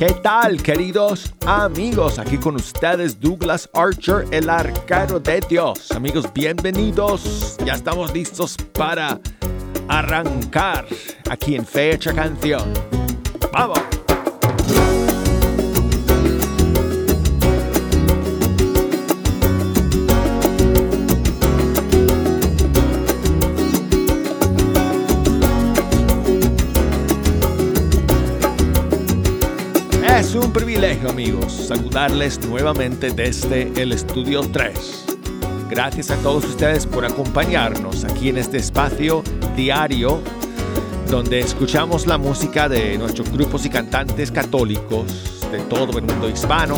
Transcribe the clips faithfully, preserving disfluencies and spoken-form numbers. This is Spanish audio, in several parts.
¿Qué tal, queridos amigos? Aquí con ustedes Douglas Archer, el arquero de Dios. Amigos, bienvenidos. Ya estamos listos para arrancar aquí en Fecha Canción. ¡Vamos! Es un privilegio, amigos, saludarles nuevamente desde el Estudio tres. Gracias a todos ustedes por acompañarnos aquí en este espacio diario donde escuchamos la música de nuestros grupos y cantantes católicos de todo el mundo hispano.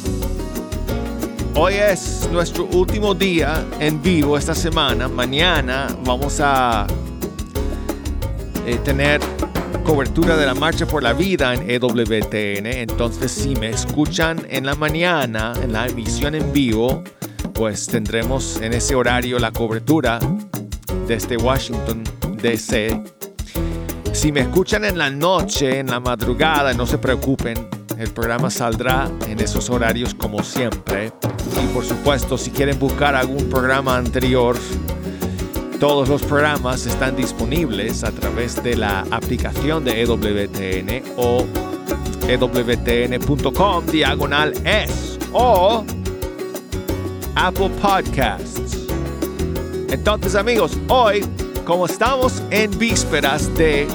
Hoy es nuestro último día en vivo esta semana. Mañana vamos a eh, tener cobertura de la Marcha por la Vida en E W T N. Entonces, si me escuchan en la mañana, en la emisión en vivo, pues tendremos en ese horario la cobertura desde Washington, D C Si me escuchan en la noche, en la madrugada, no se preocupen, el programa saldrá en esos horarios como siempre. Y por supuesto, si quieren buscar algún programa anterior, todos los programas están disponibles a través de la aplicación de E W T N o E W T N punto com diagonal es o Apple Podcasts. Entonces, amigos, hoy, como estamos en vísperas de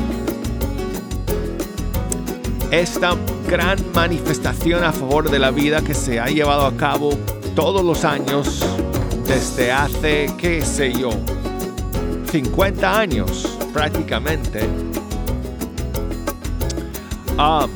esta gran manifestación a favor de la vida que se ha llevado a cabo todos los años desde hace, qué sé yo, cincuenta años prácticamente. Um,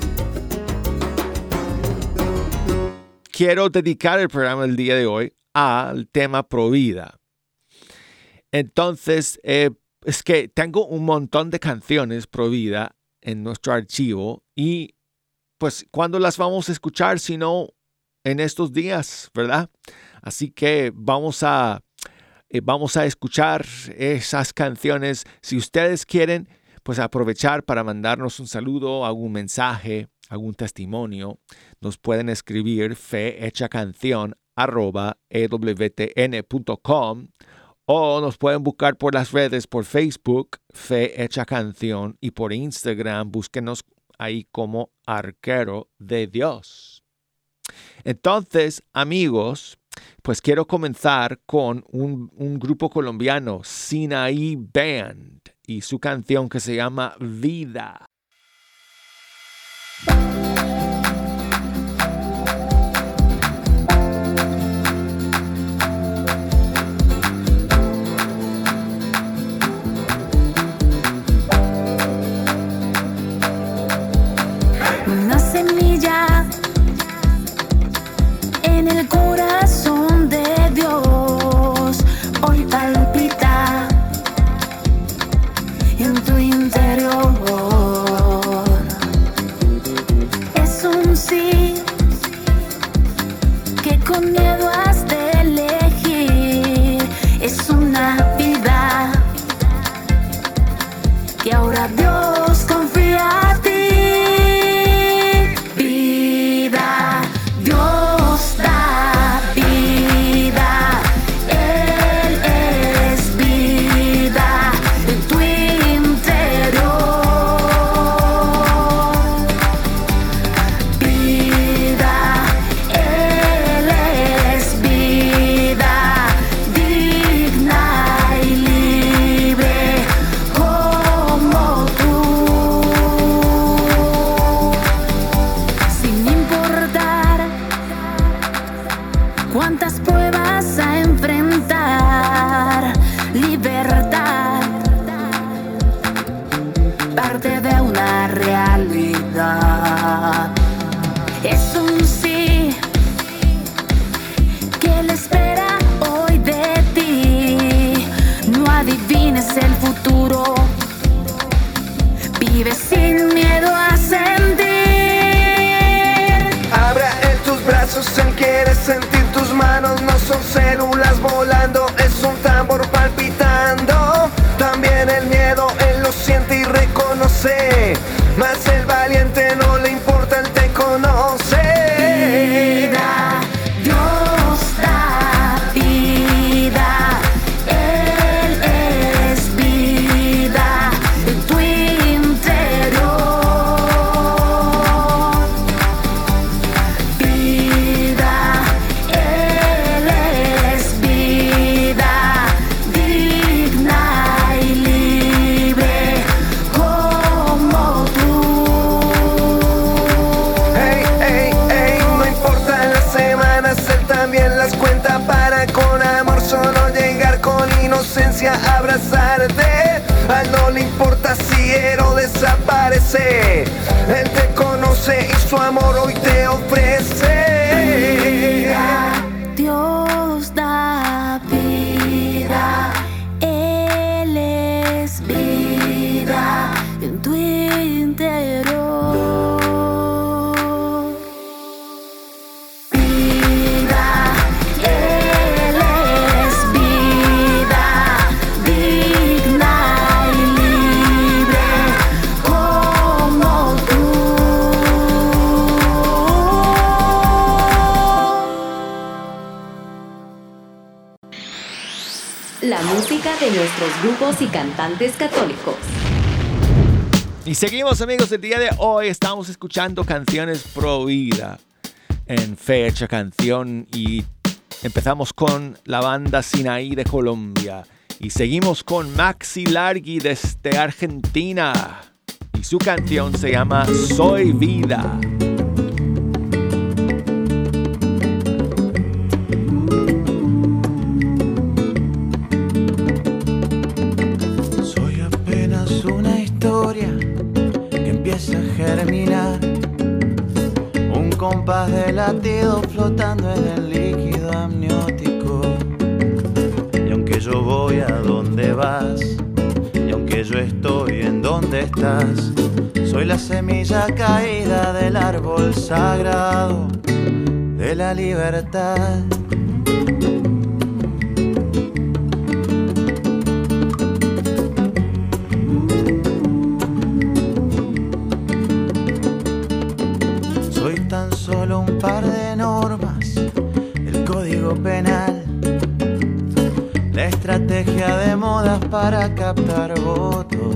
quiero dedicar el programa del día de hoy al tema pro vida. Entonces, eh, es que tengo un montón de canciones pro vida en nuestro archivo y pues ¿cuándo las vamos a escuchar si no en estos días, verdad? Así que vamos a Eh, vamos a escuchar esas canciones. Si ustedes quieren, pues aprovechar para mandarnos un saludo, algún mensaje, algún testimonio, nos pueden escribir fehechacanción arroba E W T N punto com o nos pueden buscar por las redes, por Facebook, Fehecha Canción, y por Instagram, búsquenos ahí como Arquero de Dios. Entonces, amigos, pues quiero comenzar con un, un grupo colombiano, Sinaí Band, y su canción que se llama Vida. Una semilla en el corazón de Dios hoy palpita en tu interior. Es un sí que con miedo has de elegir. Es una vida que ahora Dios confía a ti. Vida, Dios da vida, Él es vida en tu interior. Vida, Él es vida, digna y libre como tú. Sin importar cuántas pruebas a enfrentar, libertad, parte de una realidad. Es un sí que le espera hoy de ti. No adivines el futuro, vive sin miedo a sentir. Abra en tus brazos, Él quiere sentir tus manos. No son células volando, es un tambor palpitando. También el miedo, Él lo siente y reconoce. Mas el valiente no le importa, Él te A él no le importa si Herodes desaparece. Él te conoce y su amor hoy te ofrece. Vida, Dios da vida. Él es vida en tu interior. Vida, Él es vida, digna y libre como tú. La música de nuestros grupos y cantantes católicos. Y seguimos, amigos. El día de hoy estamos escuchando canciones pro vida en Fecha Canción y empezamos con la banda Sinaí de Colombia y seguimos con Maxi Largi desde Argentina y su canción se llama Soy Vida. Soy apenas una historia que empieza a germinar, un compás de latido flotando en el líquido amniótico. Y aunque yo voy a donde vas, y aunque yo estoy en donde estás, soy la semilla caída del árbol sagrado de la libertad. Tan solo un par de normas, el código penal, la estrategia de modas para captar votos.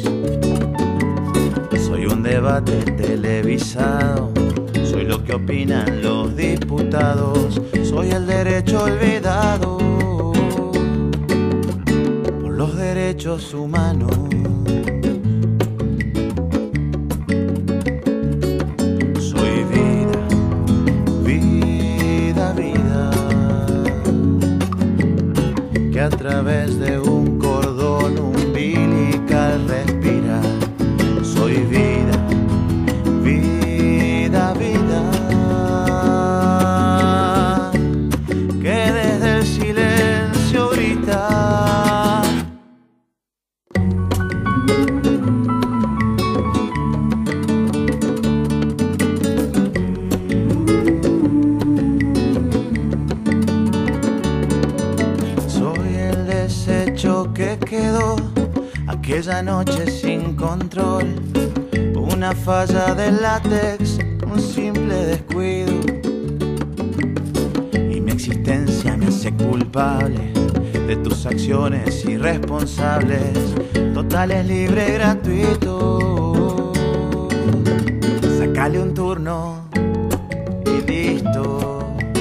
Soy un debate televisado, soy lo que opinan los diputados, soy el derecho olvidado por los derechos humanos. A través de un cordón umbilical respira. Soy vida, vida, vida, que desde el silencio grita. Que quedó aquella noche sin control, una falla de látex, un simple descuido, y mi existencia me hace culpable de tus acciones irresponsables, totales, libre, gratuito. Sácale un turno y listo.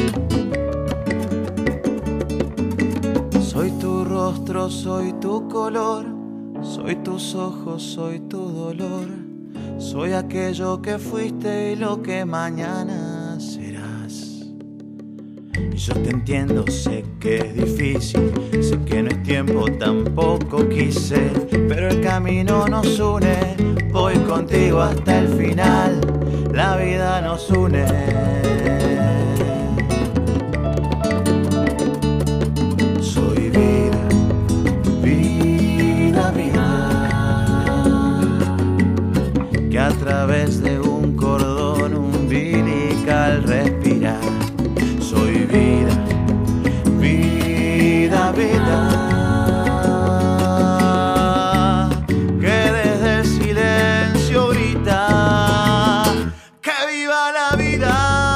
Soy tu rostro, soy tu color, soy tus ojos, soy tu dolor, soy aquello que fuiste y lo que mañana serás. Y yo te entiendo, sé que es difícil, sé que no es tiempo, tampoco quise, pero el camino nos une, voy contigo hasta el final, la vida nos une. A través de un cordón umbilical respira. Soy vida, vida, vida, que desde el silencio grita. ¡Que viva la vida!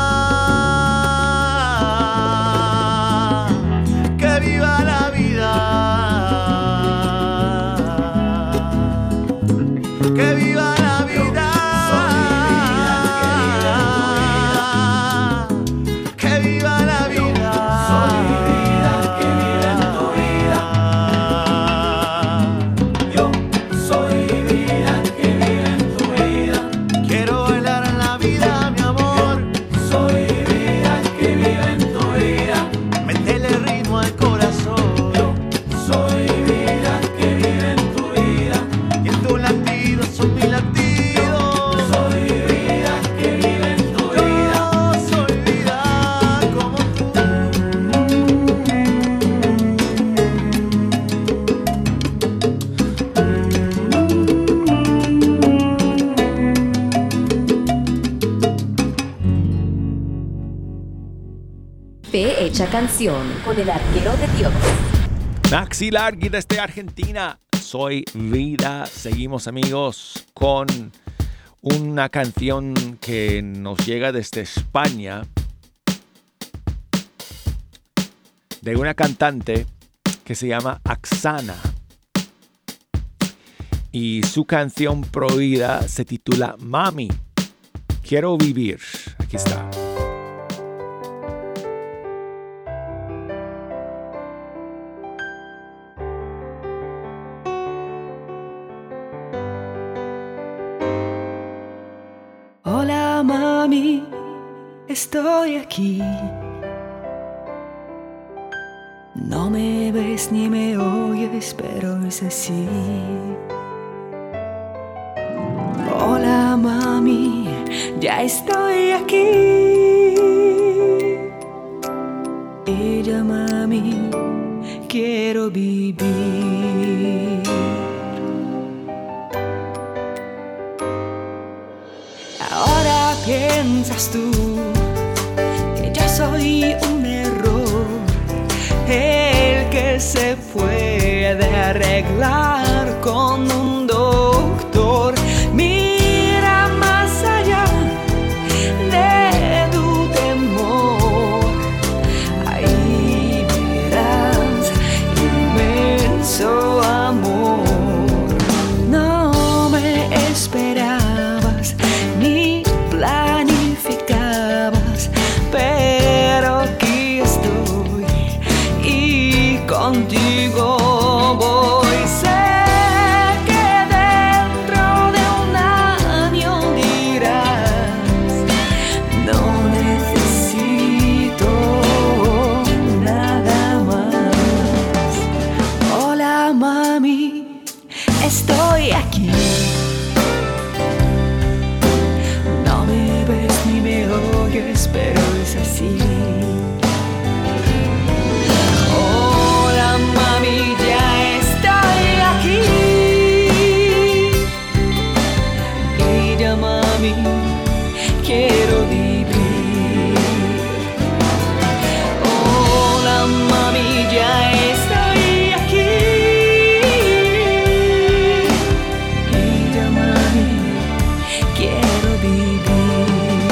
¡Que viva la vida! ¡Que viva! Soy vida que vive en tu vida. Escucha Canción con el Arquero de Dios. Maxi Largui desde Argentina. Soy Vida. Seguimos, amigos, con una canción que nos llega desde España, de una cantante que se llama Axana. Y su canción prohibida se titula Mami, quiero vivir. Aquí está. Hola mami, estoy aquí. No me ves ni me oyes, pero es así. Hola mami, ya estoy aquí. Ella mami, quiero vivir. Ahora piensas tú que yo soy un error, el que se puede arreglar con un doctor. Mira más allá de tu temor, ahí verás inmenso amor. No me esperabas ni planificabas, pero aquí estoy y contigo voy. Sé que dentro de un año dirás, no necesito nada más. Hola mami, estoy aquí. No me ves ni me oyes, pero es así. Hola mami, ya estoy aquí. Ella mami, quiero vivir. Hola mami, ya estoy aquí. Ella mami, quiero vivir.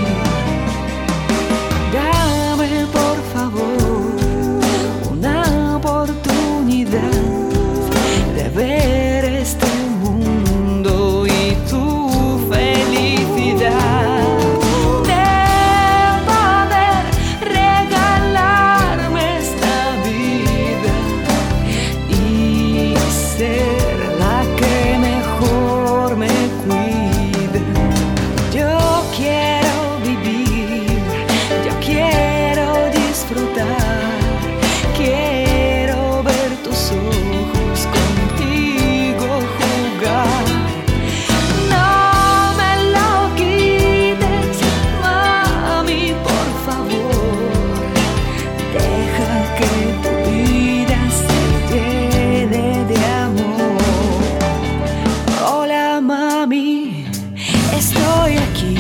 Dame por favor una oportunidad de ver este mundo y tu felicidad, de poder regalarme esta vida y ser la que mejor me cuide. Yo quiero vivir, yo quiero disfrutar, quiero ver tus ojos, contigo jugar. No me lo quites, mami, por favor. Deja que tu vida se llene de amor. Hola mami, estoy aquí.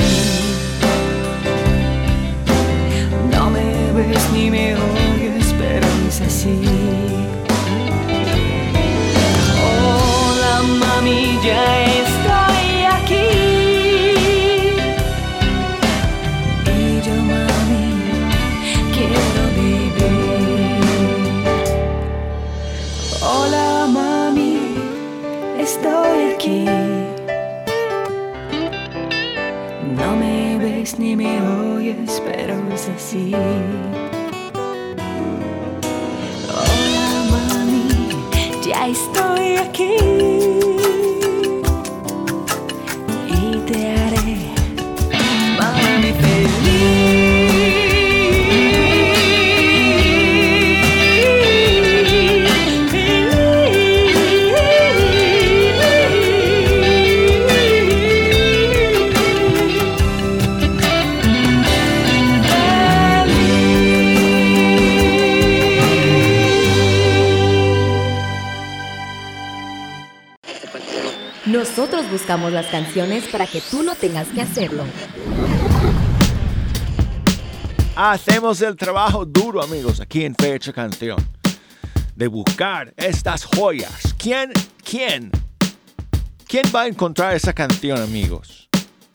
No me ves ni me oyes, pero es así. Hola mami, ya estoy aquí. Y yo mami, quiero vivir. Hola mami, estoy aquí. No me ves ni me oyes, pero es así. Hola mami, ya estoy aquí. Y te haré, mami, Nosotros buscamos las canciones para que tú no tengas que hacerlo. Hacemos el trabajo duro, amigos, aquí en Fecha Canción, de buscar estas joyas. ¿Quién, quién, quién va a encontrar esa canción, amigos?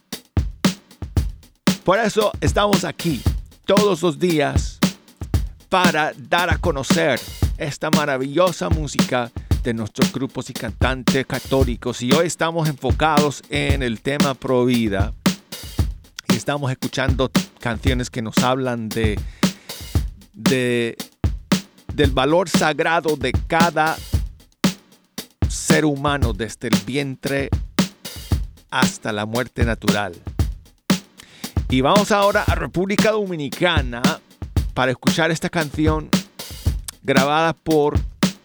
Por eso estamos aquí todos los días para dar a conocer esta maravillosa música de nuestros grupos y cantantes católicos. Y hoy estamos enfocados en el tema pro vida. Y estamos escuchando canciones que nos hablan de, de, del valor sagrado de cada ser humano, desde el vientre hasta la muerte natural. Y vamos ahora a República Dominicana para escuchar esta canción grabada por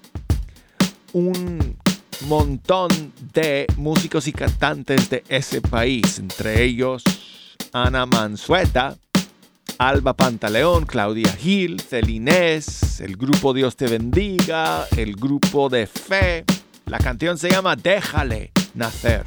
un montón de músicos y cantantes de ese país, entre ellos Ana Mansueta, Alba Pantaleón, Claudia Gil, Celinés, el grupo Dios te bendiga, el grupo de Fe. La canción se llama Déjale nacer.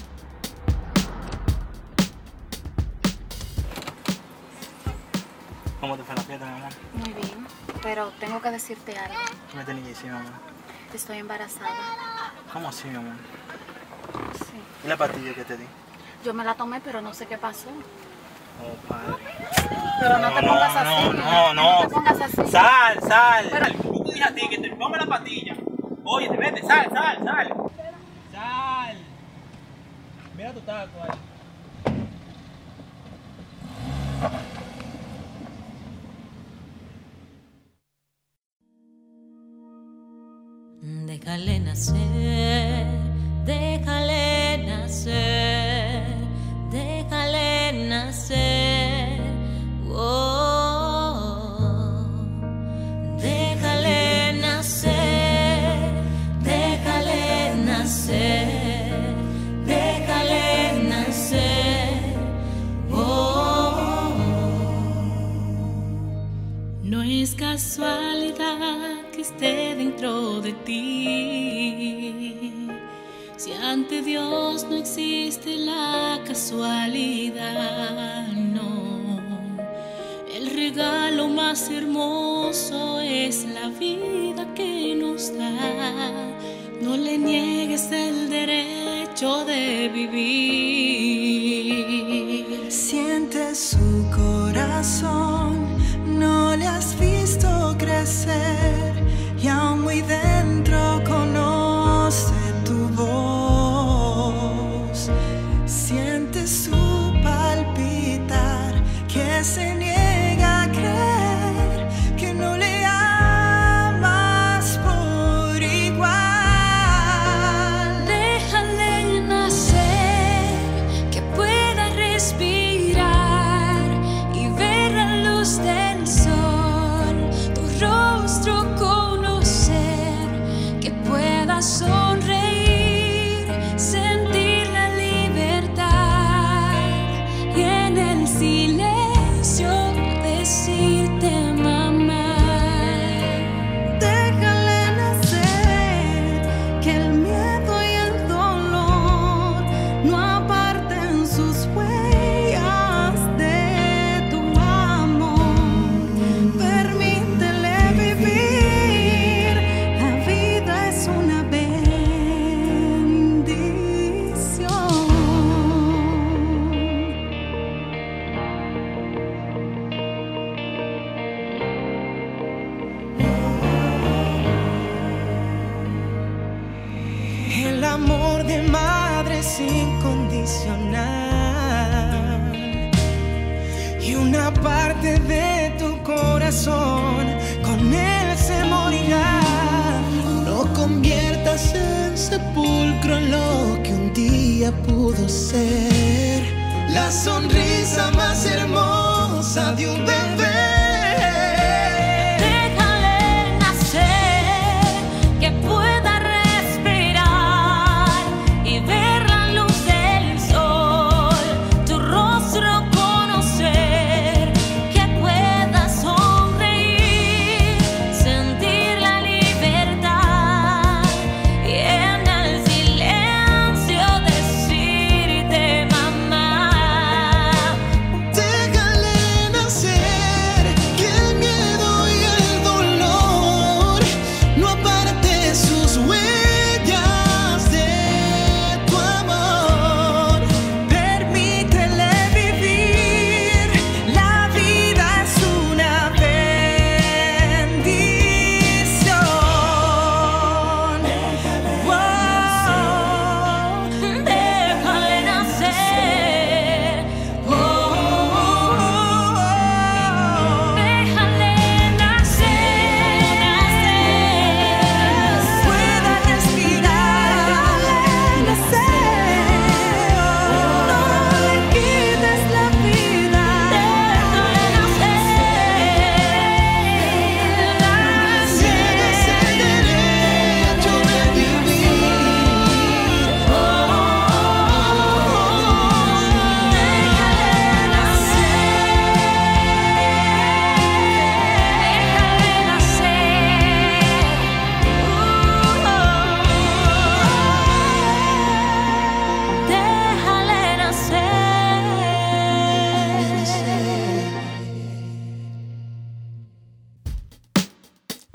¿Cómo te fue la fiesta, mi amor? Muy bien, pero tengo que decirte algo. ¿Qué me tenés que decir, mi amor? Estoy embarazada. ¿Cómo así, mi amor? Sí. ¿Y la pastilla que te di? Yo me la tomé, pero no sé qué pasó. Oh, padre. Pero no, no te pongas no, así. No, no, no. No te pongas así. Sal, sal. Pero... Tú te dije a ti que te ponga la pastilla. Oye, te vete, sal, sal, sal. Sal. Mira tu taco ahí. Déjale nacer, déjale nacer, déjale nacer, oh, déjale nacer, déjale nacer, déjale nacer, oh. No es casualidad que esté dentro de ti. Si ante Dios no existe la casualidad, no. El regalo más hermoso es la vida que nos da. No le niegues el derecho de vivir. Siente su corazón, no le has visto crecer. Y aún muy dentro conoce tu voz. Siente su palpitar, que se niega a creer que no le amas por igual. Déjale nacer, que pueda respirar y ver la luz del sol, tu rostro sonreír, sentir la libertad y en el silencio decirte mamá. Déjale nacer, que el miedo y el dolor no aparten sus huellas de tu amor. Permítele vivir, la vida es una amor de madre es incondicional y una parte de tu corazón con él se morirá. No conviertas en sepulcro lo que un día pudo ser, la sonrisa más hermosa de un bebé. Déjale nacer,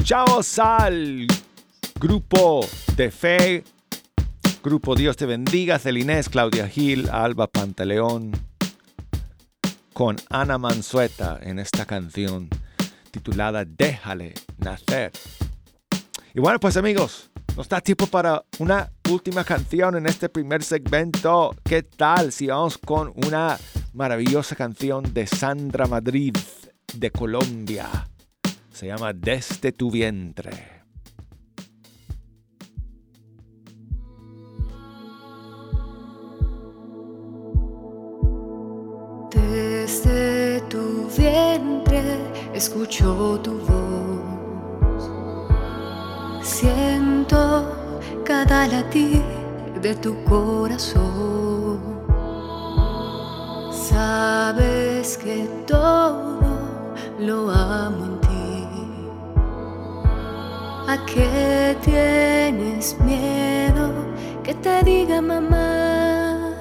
Escuchamos al grupo de fe, grupo Dios te bendiga, Celinés, Claudia Gil, Alba Pantaleón, con Ana Mansueta en esta canción titulada Déjale nacer. Y bueno, pues amigos, nos da tiempo para una última canción en este primer segmento. ¿Qué tal si vamos con una maravillosa canción de Sandra Madrid de Colombia? Se llama Desde tu vientre. Desde tu vientre escucho tu voz, siento cada latir de tu corazón. Sabes que todo lo amo en ti. ¿A qué tienes miedo que te diga mamá?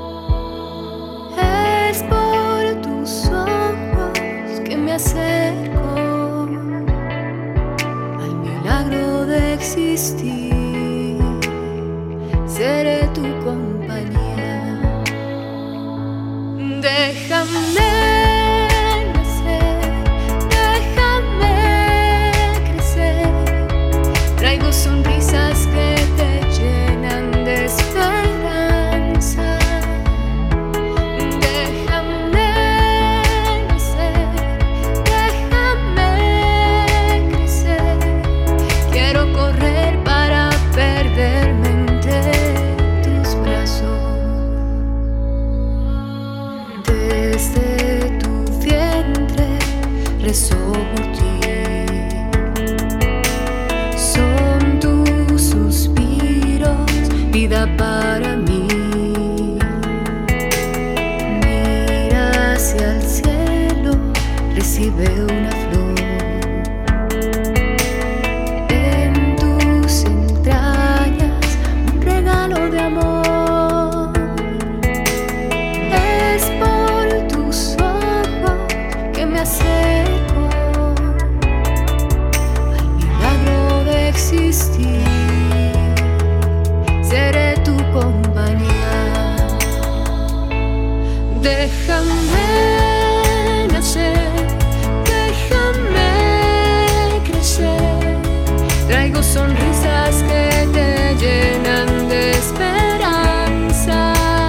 Es por tus ojos que me acerco al milagro de existir. Seré tu compañía. Déjame nacer, déjame crecer. Traigo sonrisas que te llenan de esperanza. Déjame nacer, déjame crecer. Quiero correr para perderme entre tus brazos. Desde tu vientre rezo por ti. Son tus suspiros, vida para mí. Mira hacia el cielo, recibe una flor. En tus entrañas, un regalo de amor. Es por tus ojos que me acerco al milagro de existir. Seré tu compañía. Déjame nacer, déjame crecer. Traigo sonrisas que te llenan de esperanza.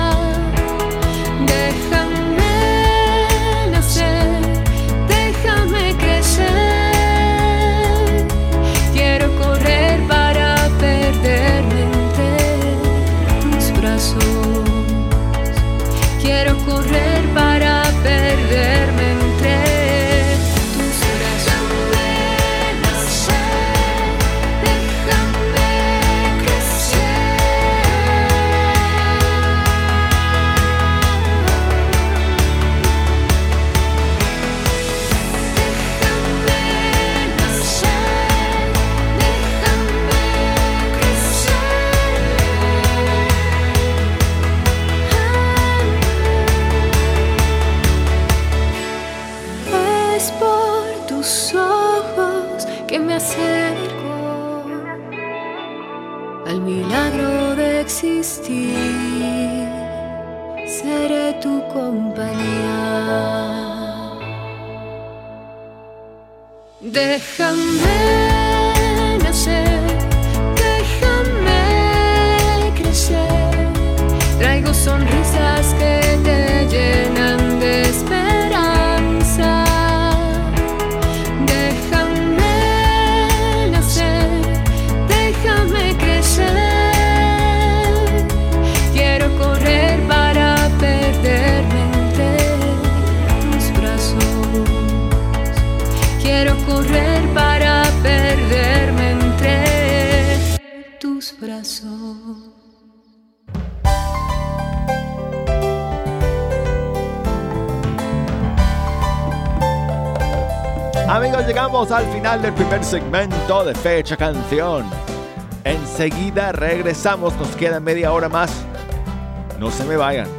Déjame nacer, déjame crecer. Quiero correr para perderme entre tus brazos. Quiero correr para perderme entre tus brazos. Déjame nacer, déjame crecer. Déjame nacer, déjame crecer. Es por tus ojos que me acerco al milagro de existir. Seré tu compañía. Déjame nacer, déjame crecer. Traigo sonrisas que te llenan de esperanza. Déjame nacer, déjame crecer. Quiero correr para perderme entre tus brazos. Quiero correr para perderme entre tus brazos. Amigos, llegamos al final del primer segmento de Fecha Canción. Enseguida regresamos, nos queda media hora más. No se me vayan.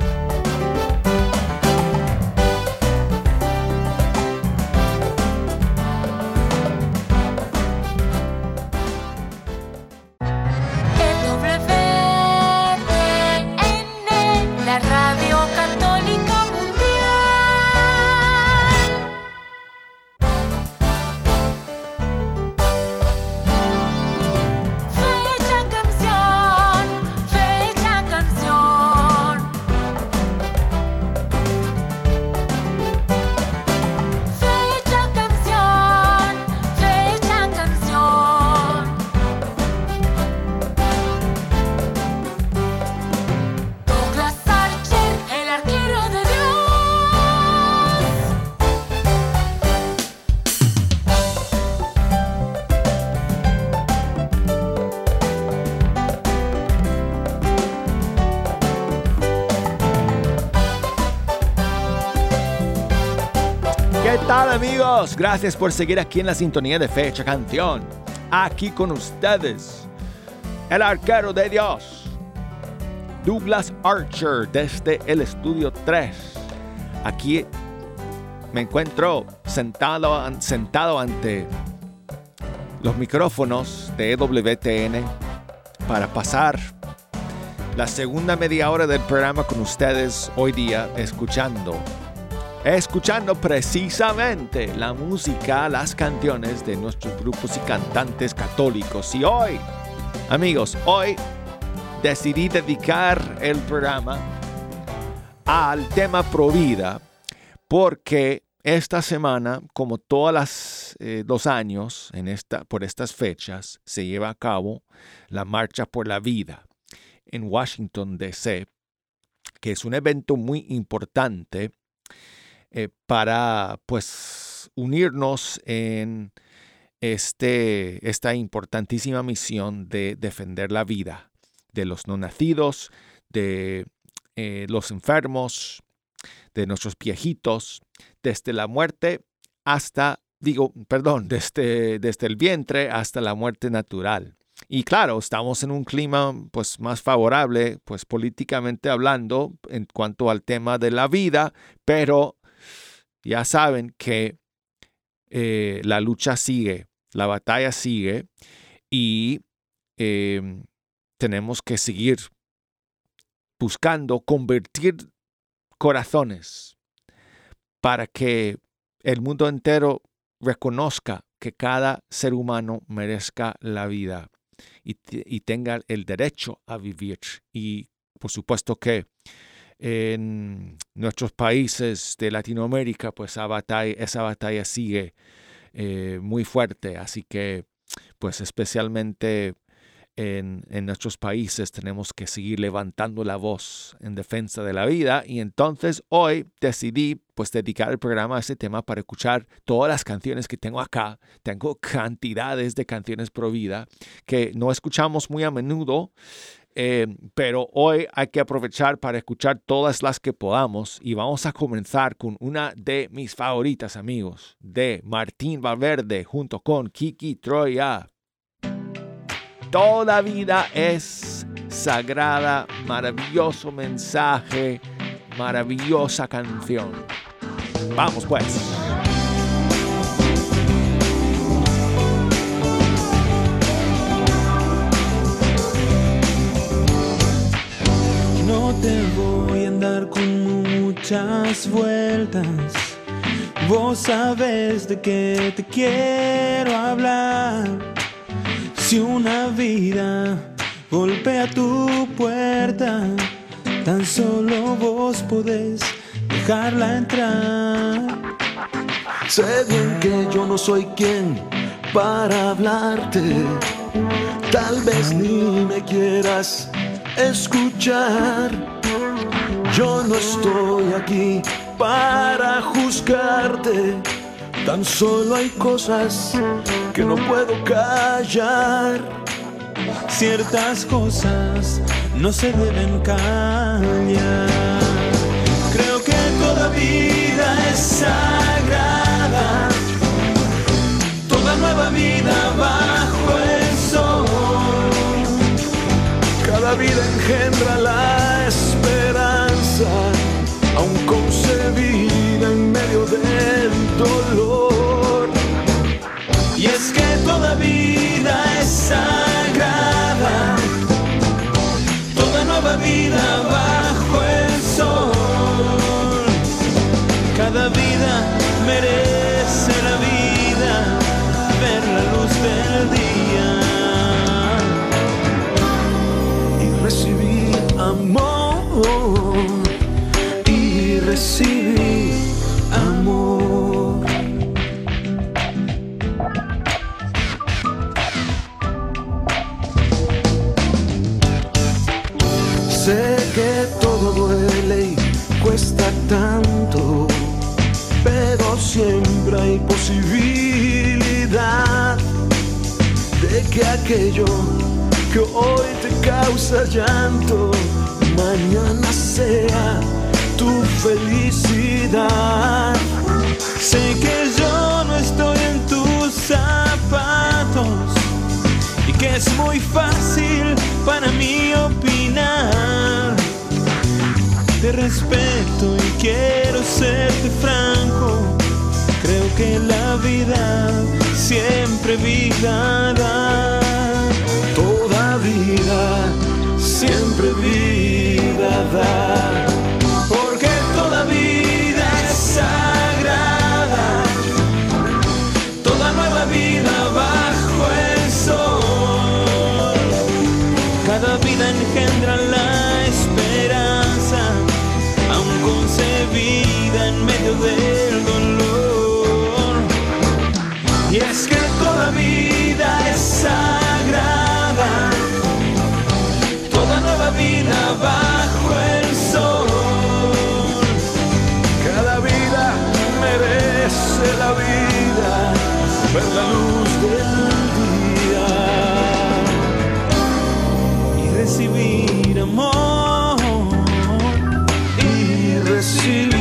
¿Qué tal, amigos? Gracias por seguir aquí en la sintonía de Fecha Canción. Aquí con ustedes, el arquero de Dios, Douglas Archer, desde el estudio tres. Aquí me encuentro sentado, sentado ante los micrófonos de E W T N para pasar la segunda media hora del programa con ustedes hoy día, escuchando escuchando precisamente la música, las canciones de nuestros grupos y cantantes católicos. Y hoy, amigos, hoy decidí dedicar el programa al tema Provida, porque esta semana, como todos los eh, dos años, en esta, por estas fechas, se lleva a cabo la Marcha por la Vida en Washington, D C, que es un evento muy importante eh, para, pues, unirnos en este, esta importantísima misión de defender la vida de los no nacidos, de eh, los enfermos, de nuestros viejitos, desde la muerte hasta, digo, perdón, desde, desde el vientre hasta la muerte natural. Y claro, estamos en un clima pues más favorable, pues políticamente hablando, en cuanto al tema de la vida, pero ya saben que eh, la lucha sigue, la batalla sigue y eh, tenemos que seguir buscando convertir corazones para que el mundo entero reconozca que cada ser humano merezca la vida y, y tenga el derecho a vivir. Y por supuesto que en nuestros países de Latinoamérica, pues esa batalla, esa batalla sigue eh, muy fuerte. Así que, pues especialmente en, en nuestros países tenemos que seguir levantando la voz en defensa de la vida. Y entonces hoy decidí pues dedicar el programa a ese tema para escuchar todas las canciones que tengo acá. Tengo cantidades de canciones pro vida que no escuchamos muy a menudo. Eh, pero hoy hay que aprovechar para escuchar todas las que podamos y vamos a comenzar con una de mis favoritas, amigos, de Martín Valverde junto con Kiki Troya. Toda vida es sagrada, maravilloso mensaje, maravillosa canción. Vamos pues. No te voy a andar con muchas vueltas. Vos sabes de qué te quiero hablar. Si una vida golpea tu puerta, tan solo vos podés dejarla entrar. Sé bien que yo no soy quien para hablarte. Tal vez ni me quieras escuchar. Yo no estoy aquí para juzgarte. Tan solo hay cosas que no puedo callar. Ciertas cosas no se deben callar. Creo que toda vida es sagrada. Toda nueva vida bajo el sol. Cada vida engendra la esperanza, aún concebida en medio del dolor. Y es que toda vida es sagrada, toda nueva vida bajo el sol. Cada vida merece la vida, ver la luz del día. Y recibir amor, y recibir amor. Sé que todo duele y cuesta tanto, pero siempre hay posibilidad de que aquello que hoy te causa llanto, mañana sea tu felicidad. Sé que muy fácil para mí opinar. Te respeto y quiero serte franco. Creo que la vida siempre vida da. Toda vida siempre vida da. Porque toda vida es sagrada. Toda nueva vida bajo el sol. Cada vida engendra la esperanza, aún concebida en medio del dolor. Y es que toda vida es sagrada, toda nueva vida bajo el sol. Cada vida merece la vida, ver la luz del día y recibir amor y recibir.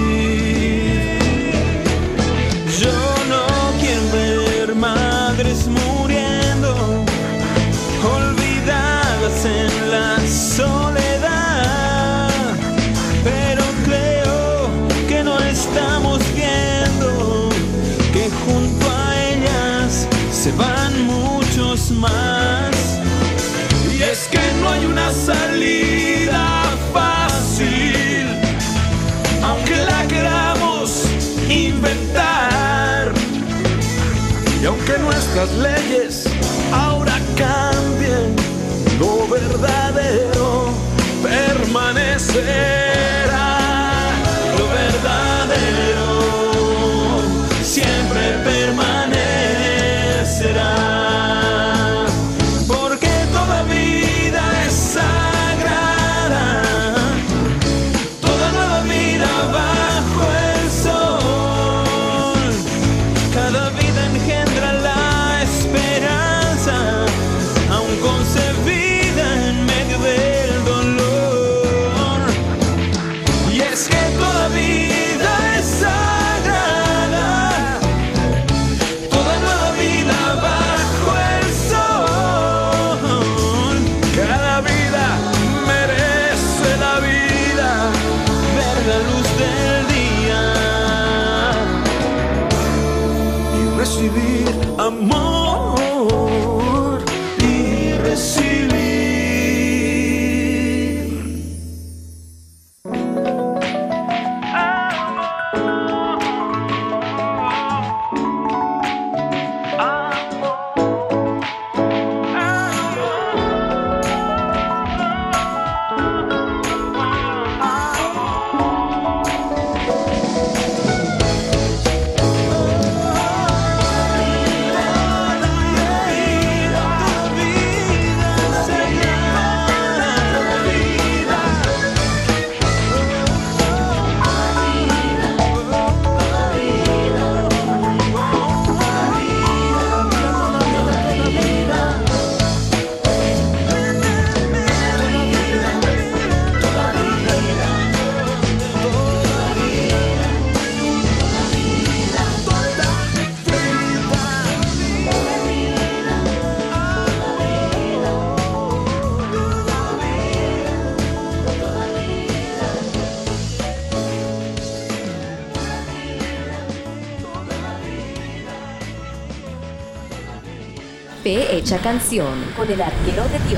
Yo no quiero ver madres muriendo, olvidadas en la soledad, pero creo que no estamos viendo que junto a ellas se van muchos más. Y es que no hay una salida fácil, aunque la queramos inventar. Y aunque nuestras leyes ahora cambien, lo verdadero permanecerá. Lo verdadero siempre permanecerá. Porque toda vida es sagrada, toda nueva vida bajo el sol. Cada vida engendra la esperanza, aún concebida en medio del dolor. Y es que toda vida es sagrada, toda nueva vida bajo el sol. Cada vida merece la vida, ver la luz del día y recibir amor y recibir. Fe Hecha Canción con el arquero de Dios.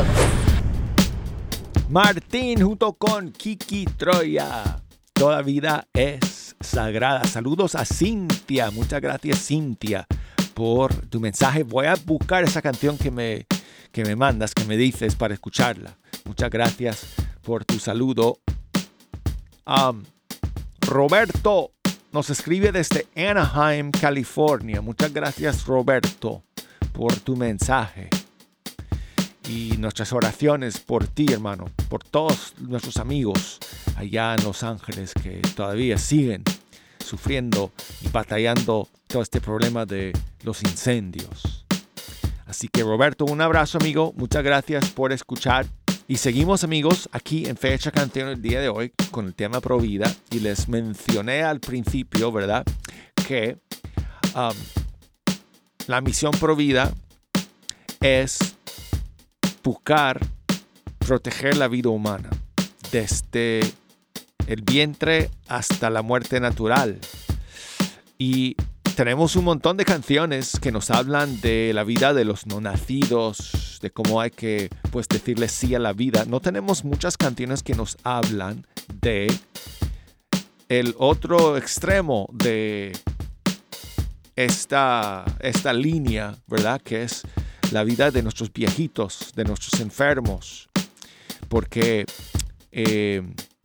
Martín junto con Kiki Troya. Toda vida es sagrada. Saludos a Cintia. Muchas gracias, Cintia, por tu mensaje. Voy a buscar esa canción que me, que me mandas, que me dices para escucharla. Muchas gracias por tu saludo. Um, Roberto nos escribe desde Anaheim, California. Muchas gracias, Roberto, por tu mensaje. Y nuestras oraciones por ti, hermano, por todos nuestros amigos allá en Los Ángeles que todavía siguen sufriendo y batallando todo este problema de los incendios. Así que, Roberto, un abrazo, amigo. Muchas gracias por escuchar. Y seguimos, amigos, aquí en Fe Hecha Canción el día de hoy con el tema Pro Vida. Y les mencioné al principio, ¿verdad?, que um, la misión Pro Vida es buscar proteger la vida humana desde el vientre hasta la muerte natural. Y tenemos un montón de canciones que nos hablan de la vida de los no nacidos, de cómo hay que, pues, decirle sí a la vida. No tenemos muchas canciones que nos hablan de el otro extremo de esta, esta línea, ¿verdad? Que es la vida de nuestros viejitos, de nuestros enfermos. Porque eh,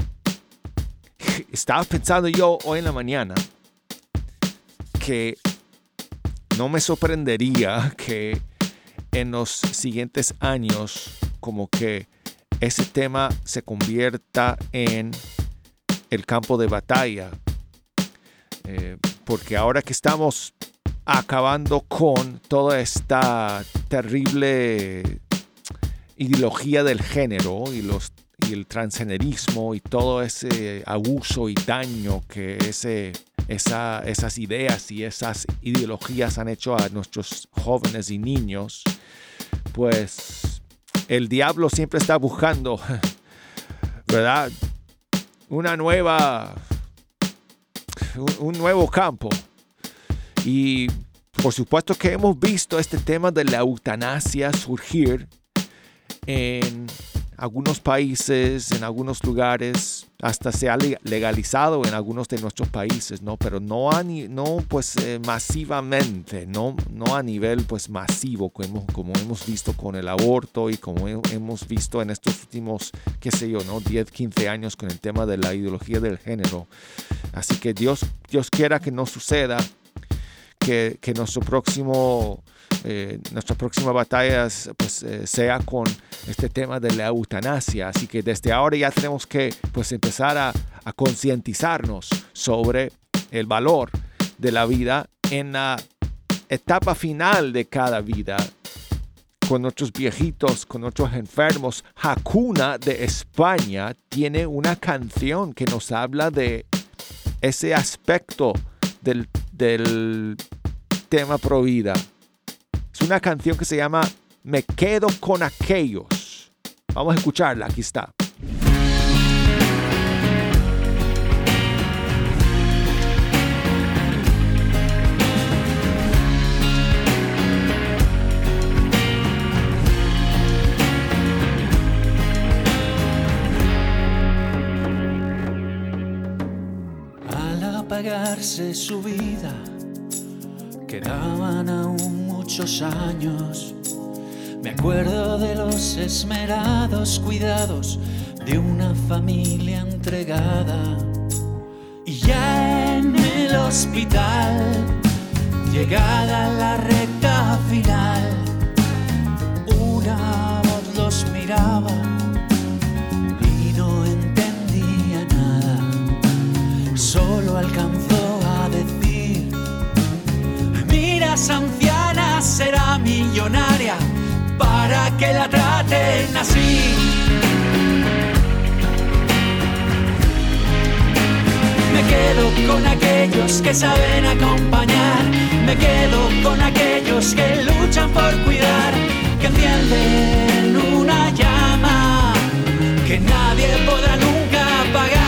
estaba pensando yo hoy en la mañana que no me sorprendería que en los siguientes años como que ese tema se convierta en el campo de batalla. Eh, porque ahora que estamos acabando con toda esta terrible ideología del género y, los, y el transgenerismo y todo ese abuso y daño que ese... Esa, esas ideas y esas ideologías han hecho a nuestros jóvenes y niños, pues el diablo siempre está buscando, ¿verdad? Una nueva, un, un nuevo campo. Y por supuesto que hemos visto este tema de la eutanasia surgir en algunos países, en algunos lugares, hasta se ha legalizado en algunos de nuestros países, ¿no? Pero no, a, no pues, eh, masivamente, no, no a nivel pues, masivo, como, como hemos visto con el aborto y como hemos visto en estos últimos, qué sé yo, ¿no? diez, quince años con el tema de la ideología del género. Así que Dios, Dios quiera que no suceda, que, que nuestro próximo... Eh, nuestra próxima batalla pues, eh, sea con este tema de la eutanasia. Así que desde ahora ya tenemos que pues, empezar a, a concientizarnos sobre el valor de la vida en la etapa final de cada vida, con nuestros viejitos, con nuestros enfermos. Hakuna de España tiene una canción que nos habla de ese aspecto del, del tema pro vida. Es una canción que se llama Me quedo con aquellos. Vamos a escucharla, aquí está. Al apagarse su vida, quedaban aún muchos años. Me acuerdo de los esmerados cuidados de una familia entregada. Y ya en el hospital, llegada la recta final, una voz los miraba y no entendía nada. Solo alcanzó a decir: miras, anciana, será millonaria para que la traten así. Me quedo con aquellos que saben acompañar, me quedo con aquellos que luchan por cuidar, que encienden una llama que nadie podrá nunca apagar.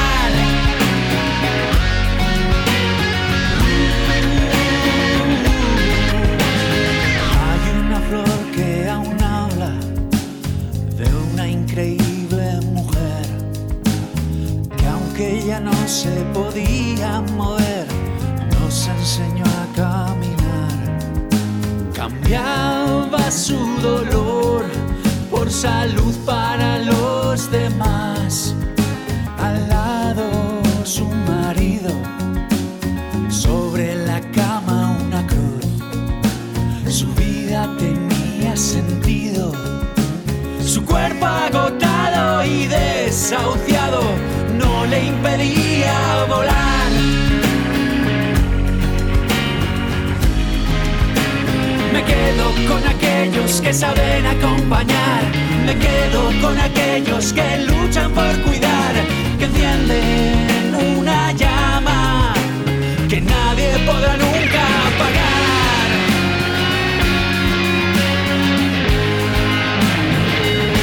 Increíble mujer que aunque ella no se podía mover, nos enseñó a caminar. Cambiaba su dolor por salud para los demás. Al lado su marido, sobre la cama una cruz. Su vida tenía sentido. Su cuerpo agotado y desahuciado no le impedía volar. Me quedo con aquellos que saben acompañar, me quedo con aquellos que luchan por cuidar, que encienden una llama que nadie podrá nunca apagar.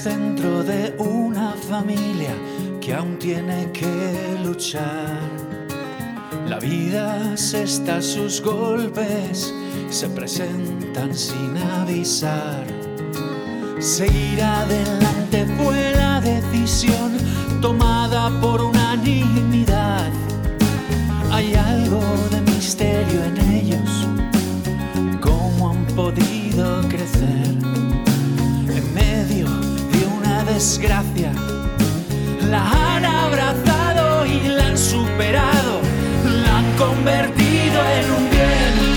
centro de una familia que aún tiene que luchar. La vida se está a sus golpes, se presentan sin avisar. Seguir adelante fue la decisión tomada por unanimidad. Hay algo de misterio en ellos, cómo han podido crecer en medio de una desgracia. La han abrazado y la han superado, la han convertido en un bien.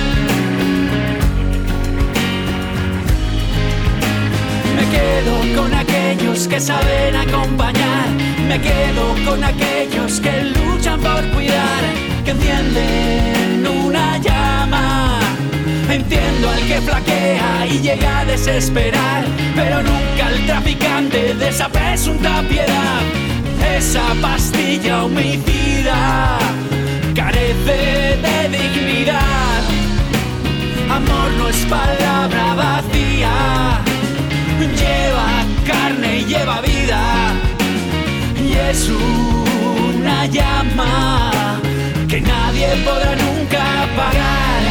Me quedo con aquellos que saben acompañar, me quedo con aquellos que luchan por cuidar, que encienden una llama. Entiendo al que flaquea y llega a desesperar, pero nunca al traficante de esa presunta piedad. Esa pastilla homicida carece de dignidad. Amor no es palabra vacía, lleva carne y lleva vida, y es una llama que nadie podrá nunca apagar,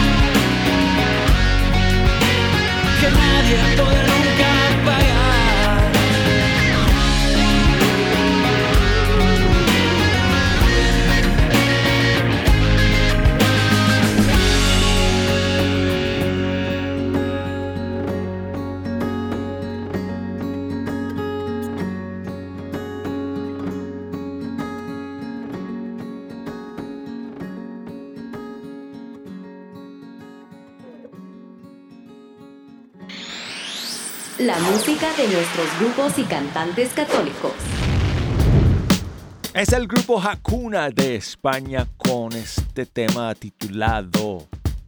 que nadie podrá nunca apagar. La música de nuestros grupos y cantantes católicos. Es el grupo Hakuna de España con este tema titulado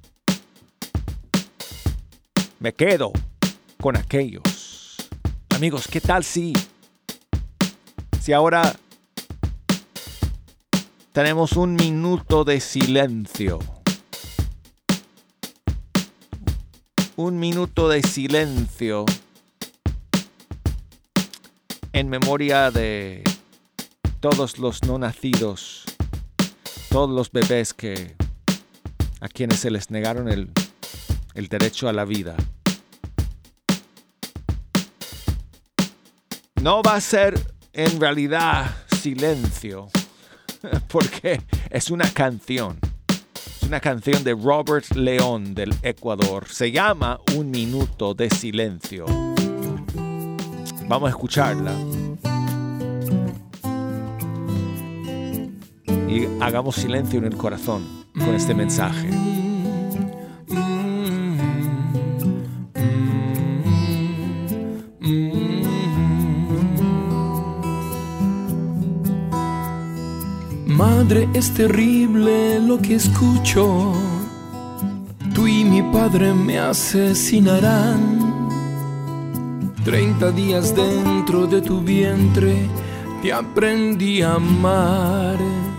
Me quedo con aquellos. Amigos, ¿qué tal si, si ahora tenemos un minuto de silencio? Un minuto de silencio en memoria de todos los no nacidos, todos los bebés que a quienes se les negaron el, el derecho a la vida. No va a ser en realidad silencio, porque es una canción. Es una canción de Robert León del Ecuador. Se llama Un Minuto de Silencio. Vamos a escucharla. Y hagamos silencio en el corazón con este mensaje. Madre, es terrible lo que escucho. Tú y mi padre me asesinarán. Treinta días dentro de tu vientre te aprendí a amar.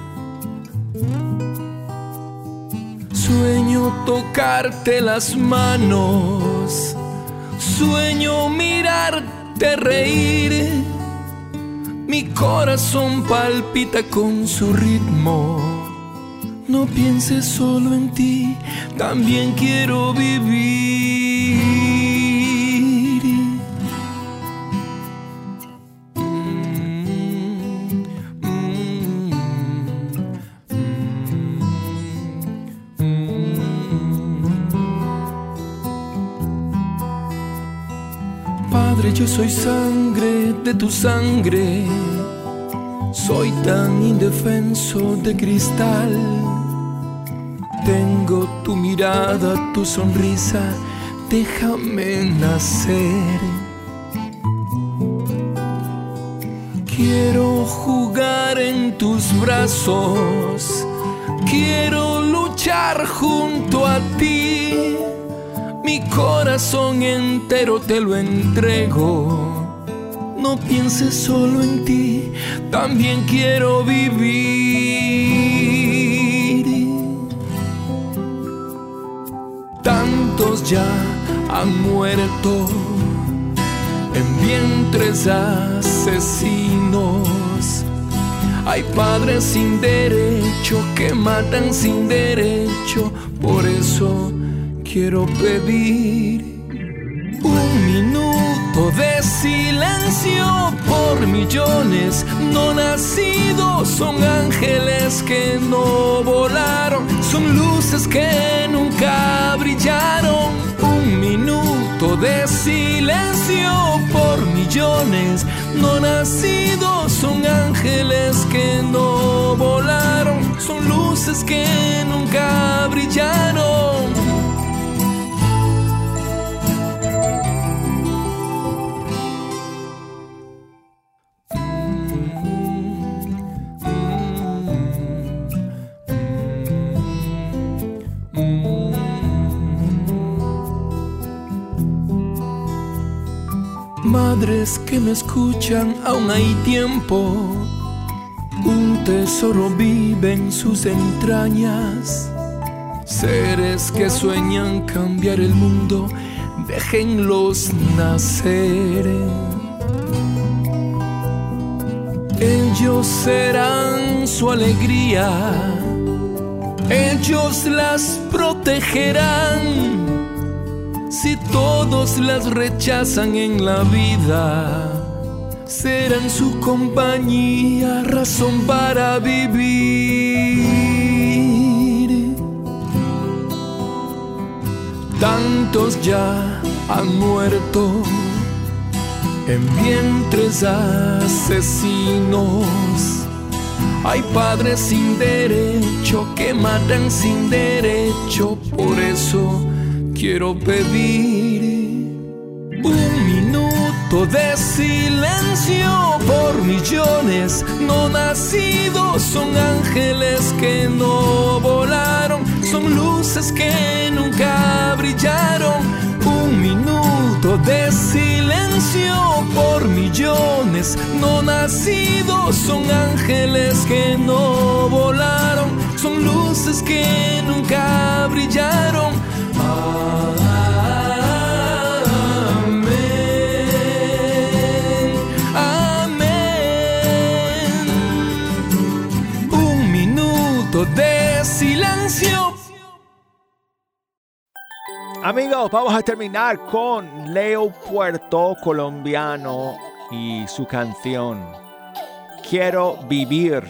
Sueño tocarte las manos, sueño mirarte reír. Mi corazón palpita con su ritmo. No pienses solo en ti, también quiero vivir. Padre, yo soy sangre de tu sangre. Soy tan indefenso de cristal. Tengo tu mirada, tu sonrisa. Déjame nacer. Quiero jugar en tus brazos. Quiero luchar junto a ti. Mi corazón entero te lo entrego. No pienses solo en ti, también quiero vivir. Tantos ya han muerto en vientres asesinos. Hay padres sin derecho que matan sin derecho. Por eso quiero pedir un minuto de silencio por millones no nacidos. Son ángeles que no volaron, son luces que nunca brillaron. Un minuto de silencio por millones no nacidos. Son ángeles que no volaron, son luces que nunca brillaron. Madres que me escuchan, aún hay tiempo. Un tesoro vive en sus entrañas. Seres que sueñan cambiar el mundo, déjenlos nacer. Ellos serán su alegría, ellos las protegerán. Si todos las rechazan en la vida, serán su compañía, razón para vivir. Tantos ya han muerto en vientres asesinos. Hay padres sin derecho que matan sin derecho. Por eso quiero pedir un minuto de silencio por millones no nacidos. Son ángeles que no volaron, son luces que nunca brillaron. Un minuto de silencio por millones no nacidos. Son ángeles que no volaron, son luces que nunca brillaron. Amén, amén. Un minuto de silencio. Amigos, vamos a terminar con Leo Puerto, colombiano, y su canción Quiero Vivir.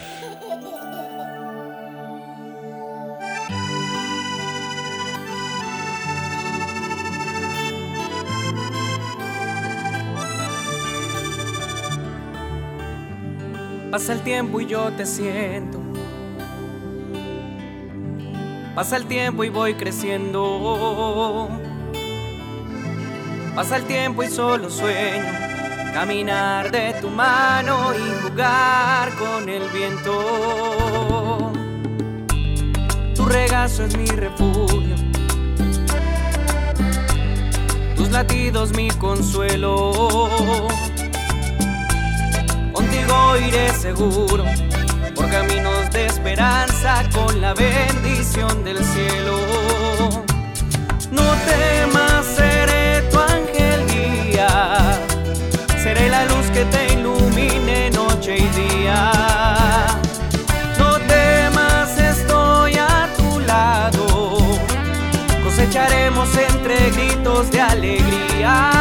Pasa el tiempo y yo te siento. Pasa el tiempo y voy creciendo. Pasa el tiempo y solo sueño caminar de tu mano y jugar con el viento. Tu regazo es mi refugio, tus latidos mi consuelo. Contigo iré seguro por caminos de esperanza con la bendición del cielo. No temas, seré tu ángel guía, seré la luz que te ilumine noche y día. No temas, estoy a tu lado, cosecharemos entre gritos de alegría.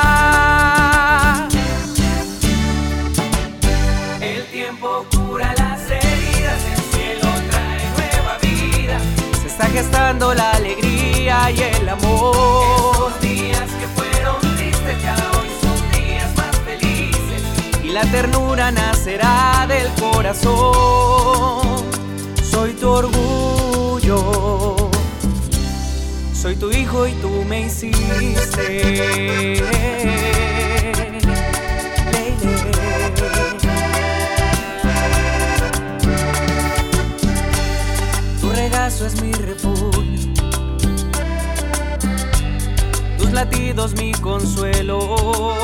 Está gestando la alegría y el amor. Esos días que fueron tristes ya hoy son días más felices, y la ternura nacerá del corazón. Soy tu orgullo, soy tu hijo y tú me hiciste. Eso es mi refugio, tus latidos mi consuelo.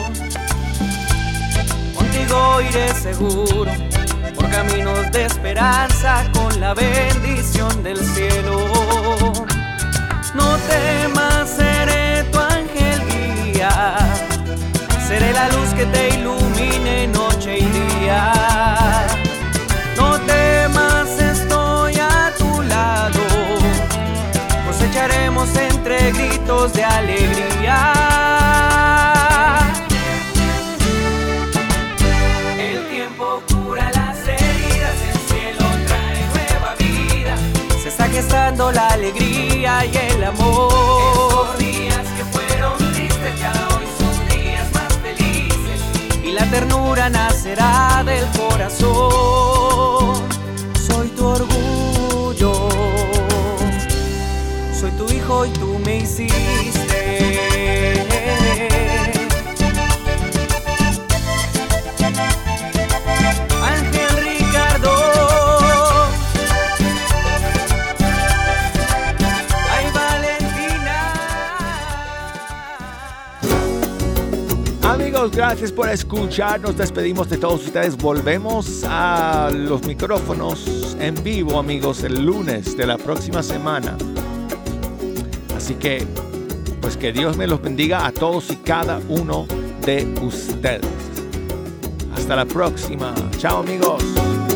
Contigo iré seguro por caminos de esperanza con la bendición del cielo. No temas, seré tu ángel guía, seré la luz que te ilumine noche y día. No temas, estoy a tu lado. Cosecharemos entre gritos de alegría. El tiempo cura las heridas, el cielo trae nueva vida. Se está gestando la alegría y el amor. Esos días que fueron tristes ya hoy son días más felices. Y la ternura nacerá del corazón. Soy tu orgullo, soy tu hijo y tú me hiciste. Ángel Ricardo, ay Valentina. Amigos, gracias por escuchar. Nos despedimos de todos ustedes. Volvemos a los micrófonos en vivo, amigos, el lunes de la próxima semana. Así que, pues que Dios me los bendiga a todos y cada uno de ustedes. Hasta la próxima. Chao, amigos.